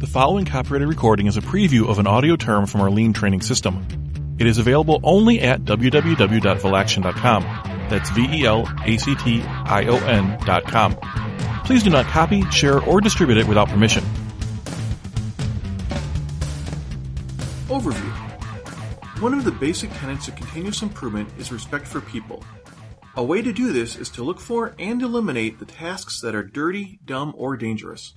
The following copyrighted recording is a preview of an audio term from our Lean training system. It is available only at www.velaction.com. That's VELACTION.com. Please do not copy, share, or distribute it without permission. Overview. One of the basic tenets of continuous improvement is respect for people. A way to do this is to look for and eliminate the tasks that are dirty, dumb, or dangerous.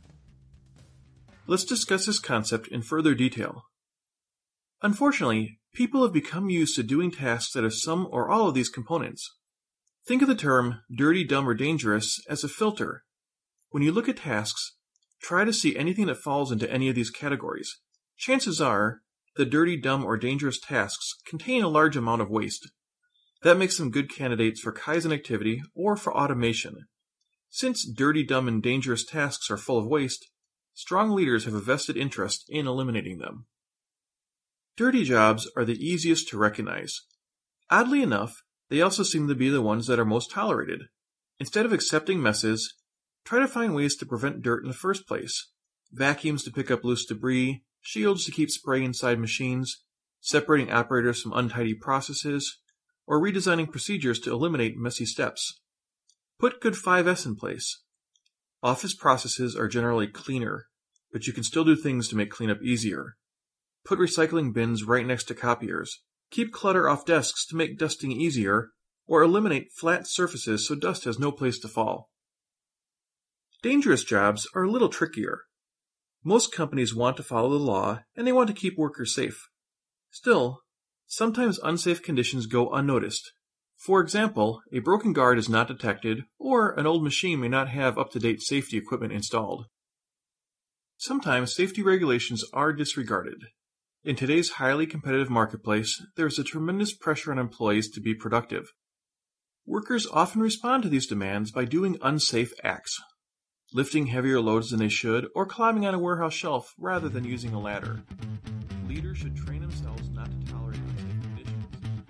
Let's discuss this concept in further detail. Unfortunately, people have become used to doing tasks that have some or all of these components. Think of the term dirty, dumb, or dangerous as a filter. When you look at tasks, try to see anything that falls into any of these categories. Chances are, the dirty, dumb, or dangerous tasks contain a large amount of waste. That makes them good candidates for Kaizen activity or for automation. Since dirty, dumb, and dangerous tasks are full of waste, strong leaders have a vested interest in eliminating them. Dirty jobs are the easiest to recognize. Oddly enough, they also seem to be the ones that are most tolerated. Instead of accepting messes, try to find ways to prevent dirt in the first place. Vacuums to pick up loose debris, shields to keep spray inside machines, separating operators from untidy processes, or redesigning procedures to eliminate messy steps. Put good 5S in place. Office processes are generally cleaner, but you can still do things to make cleanup easier. Put recycling bins right next to copiers. Keep clutter off desks to make dusting easier, or eliminate flat surfaces so dust has no place to fall. Dangerous jobs are a little trickier. Most companies want to follow the law, and they want to keep workers safe. Still, sometimes unsafe conditions go unnoticed. For example, a broken guard is not detected, or an old machine may not have up-to-date safety equipment installed. Sometimes safety regulations are disregarded. In today's highly competitive marketplace, there is a tremendous pressure on employees to be productive. Workers often respond to these demands by doing unsafe acts, lifting heavier loads than they should, or climbing on a warehouse shelf rather than using a ladder. Leaders should train themselves not to tolerate unsafe conditions.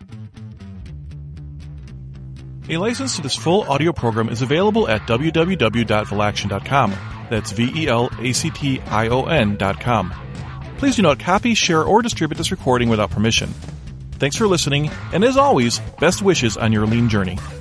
A license to this full audio program is available at www.velaction.com. That's VELACTION.com. Please do not copy, share, or distribute this recording without permission. Thanks for listening, and as always, best wishes on your Lean journey.